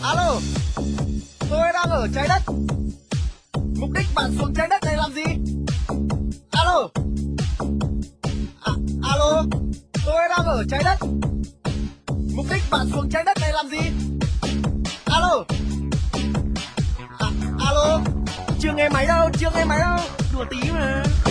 Alo, tôi đang ở trái đất. Mục đích bạn xuống trái đất này làm gì? Alo, alo, tôi đang ở trái đất. Mục đích bạn xuống trái đất này làm gì? Alo, alo, chưa nghe máy đâu, đùa tí mà.